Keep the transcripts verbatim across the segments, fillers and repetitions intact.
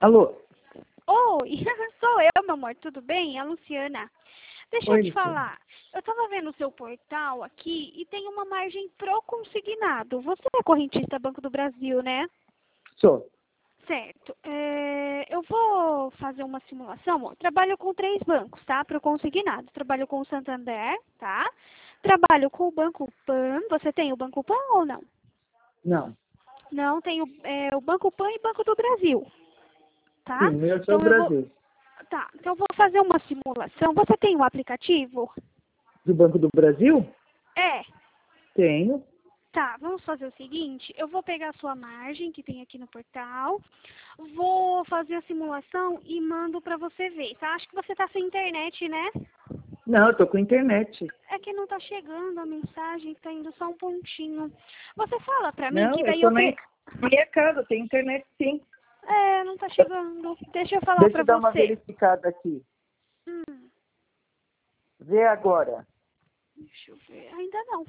Alô? Oi, sou eu, meu amor, tudo bem? É a Luciana. Deixa Oi, eu te Luciana. falar, eu tava vendo o seu portal aqui e tem uma margem pro consignado. Você é correntista Banco do Brasil, né? Sou. Certo. É, eu vou fazer uma simulação, amor. Trabalho com três bancos, tá? Pro consignado. Trabalho com o Santander, tá? Trabalho com o Banco Pan. Você tem o Banco Pan ou não? Não. Não, tenho é, o Banco Pan e Banco do Brasil, tá? Sim, eu sou Então do eu vou... Brasil. Tá, então eu vou fazer uma simulação. Você tem um aplicativo? Do Banco do Brasil? É. Tenho. Tá, vamos fazer o seguinte. Eu vou pegar a sua margem que tem aqui no portal. Vou fazer a simulação e mando pra você ver, tá? Acho que você tá sem internet, né? Não, eu tô com internet. É que não tá chegando a mensagem, tá indo só um pontinho. Você fala pra mim Não, que eu daí tô eu... na Pre... minha casa, tem internet sim. É, não tá chegando. Deixa eu falar Deixa pra eu dar uma você. verificada aqui. Hum, Vê agora. deixa eu ver. Ainda não.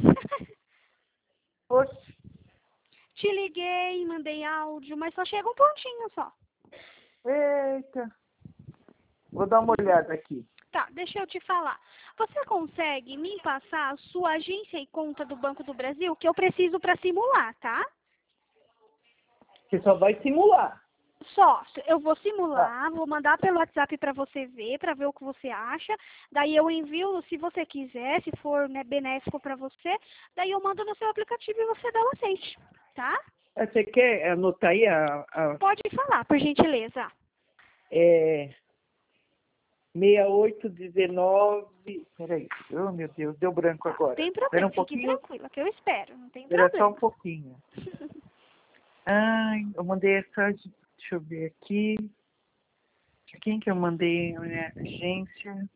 Oxe, Te liguei, mandei áudio, mas só chega um pontinho só. eita. Vou dar uma olhada aqui. Tá, deixa eu te falar. Você consegue me passar a sua agência e conta do Banco do Brasil que eu preciso para simular, tá? Você só vai simular. Só, eu vou Tá. simular, vou mandar pelo WhatsApp para você ver, para ver o que você acha. Daí eu envio, se você quiser, se for, né, benéfico para você, daí eu mando no seu aplicativo e você dá o aceite, tá? Ah, você quer anotar aí a, a Pode falar, por gentileza. é, seis oito um nove. Peraí. Oh, meu Deus, deu branco Tá, não agora. tem Espera problema, um fique pouquinho. tranquila, que eu espero, não tem Espera só um problema. pouquinho. Ai, eu mandei essa. Deixa eu ver aqui. Quem que eu mandei? Minha agência.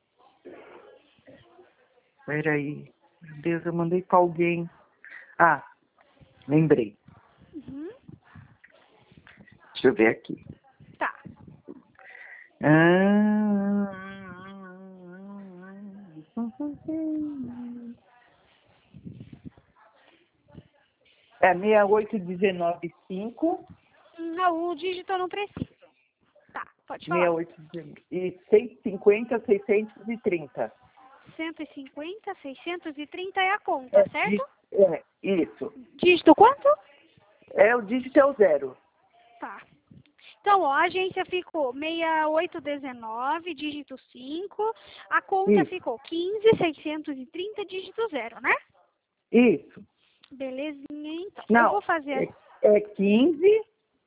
Peraí. Meu Deus, eu mandei pra alguém. Ah, lembrei. Uhum, Deixa eu ver aqui. tá. Ah, é seis oito um nove cinco. Não, o dígito eu não preciso. Tá, pode falar. seis oito um nove e seiscentos e cinquenta, seiscentos e trinta. cento e cinquenta, seiscentos e trinta é a conta, É, certo? dí- é, isso. Dígito quanto? É, o dígito é o zero. Tá. Então, ó, a agência ficou seis oito um nove, dígito cinco. A conta Isso, ficou quinze, seiscentos e trinta, dígito zero, né? isso. Belezinha, então. Eu Não, vou fazer... é, é quinze,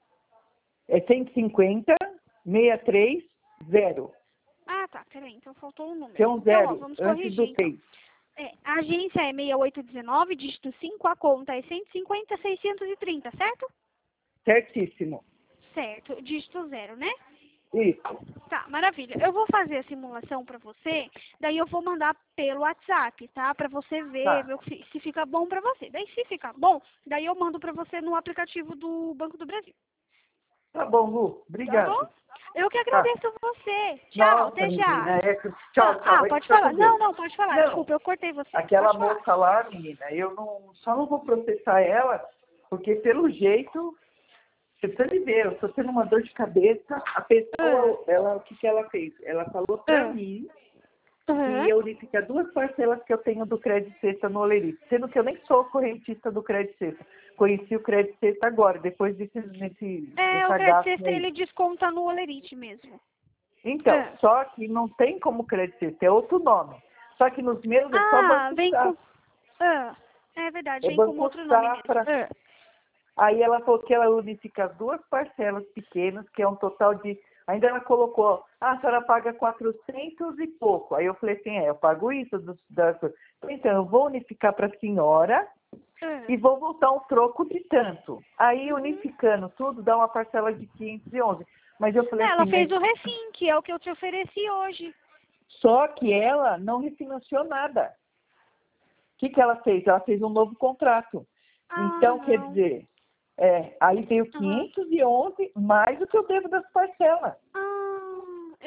é cento e cinquenta, sessenta e três, zero. Ah, tá, peraí, então faltou um número. Tem um Então, ó, zero vamos antes corrigir, do então. seis. É, a agência é seis oito um nove, dígito cinco, a conta é cento e cinquenta, seiscentos e trinta, certo? Certíssimo. Certo, dígito zero, né? Isso. Tá, maravilha. Eu vou fazer a simulação pra você, daí eu vou mandar pelo WhatsApp, tá? Pra você ver, Tá. ver o que- se fica bom pra você. Daí se ficar bom, daí eu mando pra você no aplicativo do Banco do Brasil. Tá bom, Lu. Tá bom? Obrigado. Eu que Tá. agradeço você. Tchau, Nossa, até já. menina. É... que- Ah, Tchau, tchau. ah, Vai pode ficar falar. com Não, Deus. não, pode falar. Não. Desculpa, eu cortei você. Aquela Pode falar. moça lá, menina, eu não, só não vou processar ela, porque pelo jeito, você precisa de ver, eu estou tendo uma dor de cabeça. A pessoa, ela, o que, que ela fez? Ela falou pra Ah, mim que aham. ia unificar duas parcelas que eu tenho do Crédito Sexta no Olerite, sendo que eu nem sou correntista do Crédito Sexta. Conheci o Crédito Sexta agora, depois desse, nesse, É, o dessa Crédito gafe Sexta aí. ele desconta no Olerite mesmo. Então, Ah, só que não tem como Crédito Sexta, é outro nome. Só que nos meus é só ah Banco vem com... Safra. Ah, é verdade, É vem com Banco outro nome mesmo. Safra. Ah. Aí ela falou que ela unifica as duas parcelas pequenas, que é um total de... Ainda ela colocou, ah, a senhora paga quatrocentos e pouco. Aí eu falei assim, é, eu pago isso. Do, da... Então, eu vou unificar para a senhora Ah. e vou voltar um troco de tanto. Aí, Uhum. unificando tudo, dá uma parcela de quinhentos e onze. Mas eu falei Ela assim, fez mas... o refim, que é o que eu te ofereci hoje. Só que ela não refinanciou nada. O que, que ela fez? Ela fez um novo contrato. Ah, Então, quer não. dizer, é, aí veio Aham. quinhentos e onze mais do que eu devo das parcelas. Ah,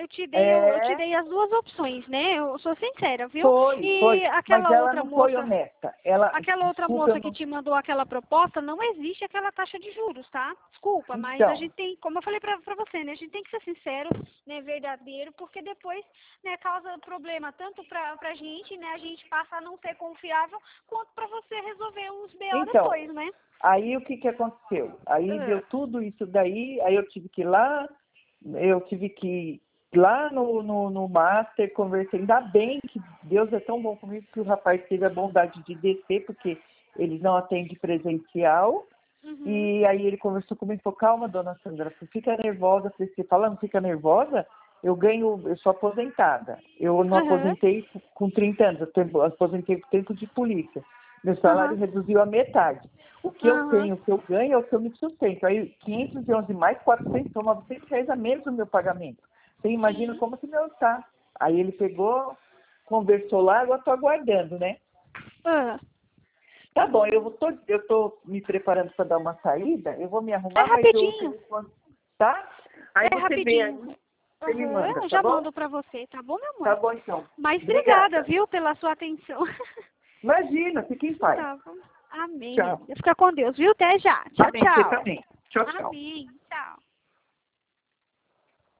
eu te dei, É... eu te dei as duas opções, né? Eu sou sincera, viu? Foi, e foi. aquela Mas ela outra não moça, foi honesta. Ela, aquela outra desculpa, moça eu que não... te mandou aquela proposta, não existe aquela taxa de juros, tá? Desculpa, mas a Então, gente tem, como eu falei pra, pra você, né? A gente tem que ser sincero, né? Verdadeiro, porque depois, né, causa problema tanto pra, pra gente, né? A gente passa a não ser confiável, quanto pra você resolver os B O então, depois, né? aí o que que aconteceu? Aí deu Ah, tudo isso daí, aí eu tive que ir lá, eu tive que ir lá no, no, no Master, conversei. Ainda bem que Deus é tão bom comigo que o rapaz teve a bondade de descer, porque eles não atendem presencial. uhum, E aí ele conversou comigo e falou, calma, dona Sandra, você fica nervosa. Eu falei, você fala, não fica nervosa? Eu ganho, eu sou aposentada. Eu não aham, aposentei com trinta anos, eu aposentei com tempo de polícia. Meu salário aham, reduziu a metade. O que eu aham, tenho, o que eu ganho é o que eu me sustento. Aí quinhentos e onze mais quatrocentos, são novecentos reais a menos do meu pagamento. Você imagina sim. como que meu está. Aí ele pegou, conversou lá, agora estou aguardando, né? Ah, Tá bom, eu tô, eu tô me preparando para dar uma saída, eu vou me é arrumar, mas eu rapidinho. telefone, tá? Aí É você vê aí, rapidinho. você me Aham, manda, eu tá já bom? mando pra você, tá bom, meu Tá amor? bom então. Mas obrigada, Obrigada. viu, pela sua atenção. Imagina, fique em paz. Tá bom. Amém, minha Tchau. filha. Fica com Deus, viu? Até já. Tchau, Amém, você tchau. também. Tchau, tchau. Amém.